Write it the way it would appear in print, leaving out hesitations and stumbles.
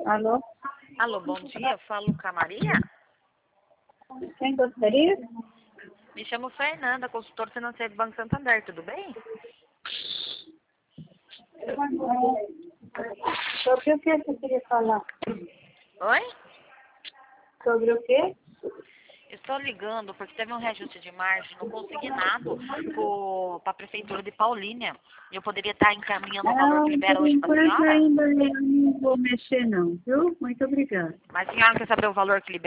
Alô? Alô, bom dia. Eu falo com a Maria. Quem gostaria? Me chamo Fernanda, consultora financeira do Banco Santander. Tudo bem? Sobre o que você queria falar? Oi? Sobre o quê? Estou ligando porque teve um reajuste de margem no consignado para a Prefeitura de Paulínia. Eu poderia estar encaminhando o valor que libera por hoje para a enquanto senhora? ainda eu não vou mexer não, viu? Muito obrigada. Mas a senhora quer saber o valor que libera?